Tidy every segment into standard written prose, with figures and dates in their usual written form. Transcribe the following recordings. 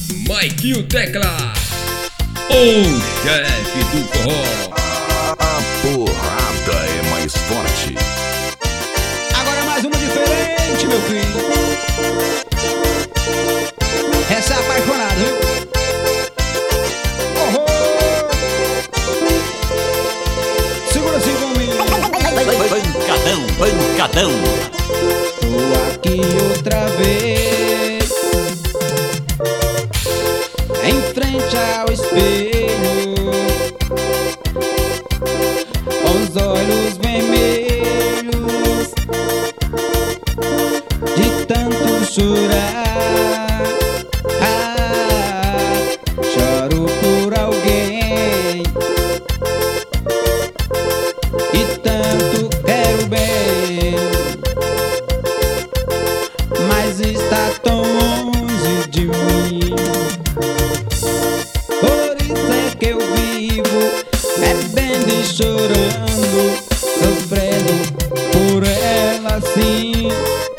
Maiquinho Tecla, o chefe do forró. A porrada é mais forte. Agora mais uma diferente, meu filho. Essa é apaixonada, viu? Oh, oh. Segura assim comigo. Pancadão. Tô aqui outra vez, em frente ao espelho, com os olhos vermelhos, de tanto chorar. Choro por alguém e tanto quero bem, mas está tão longe de mim. Por isso é que eu vivo bebendo e chorando, sofrendo por ela assim.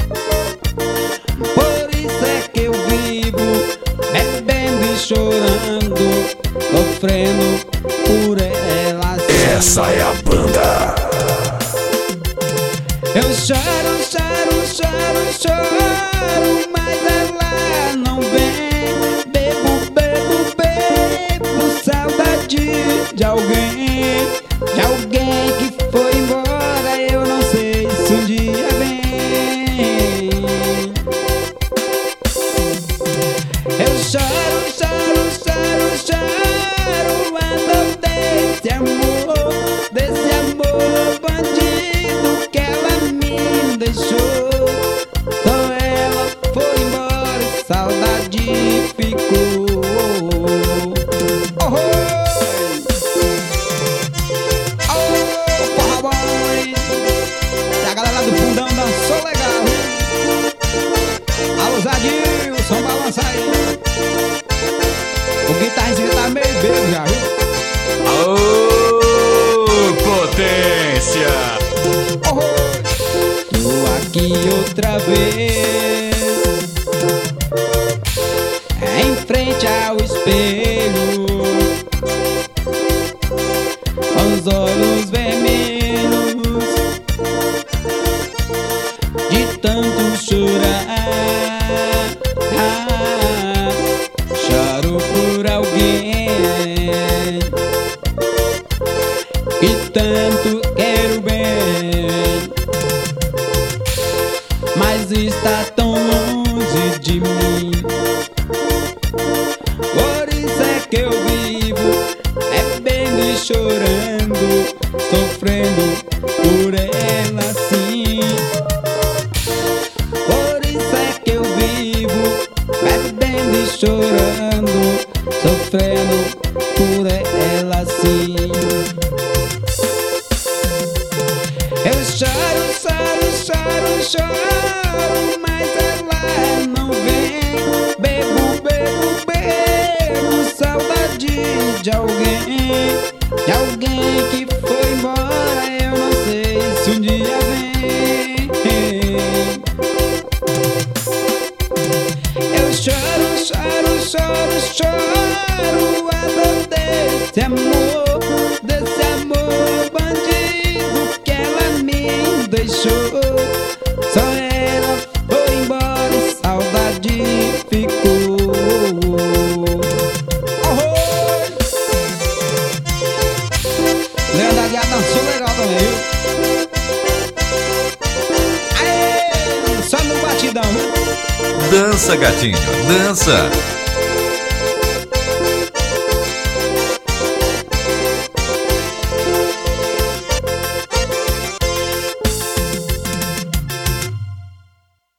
Por isso é que eu vivo bebendo e chorando, sofrendo por ela assim. Essa é a banda. Eu choro, mas ela não vem. Bebo, saudade de alguém que foi embora. Eu não sei se um dia vem. Eu choro, ando desse amor bandido que ela me deixou. Só ela foi embora e saudade ficou. Oh, porra boy. E a galera do fundão dançou legal. Alô, Zadilson, balança aí. O guitarrista tá meio bebo já, viu? Ô, potência! Tô aqui outra vez, em frente ao espelho, com os olhos vermelhos, de tanto chorar. Choro por alguém e tanto quero bem, mas está tão longe de mim. Por isso é que eu vivo bebendo e chorando, sofrendo por ela assim. Por isso é que eu vivo bebendo e chorando, sofrendo por ela assim. Eu choro, mas ela não vem. Bebo, saudade de alguém que foi embora. Eu não sei se um dia vem. Eu choro, a dor desse amor bandido que ela me deixou. Só ela foi embora e saudade ficou. Oh! Leandro Aguiar dançou legal também, viu? Aê, só no batidão, viu? Dança, gatinho, dança!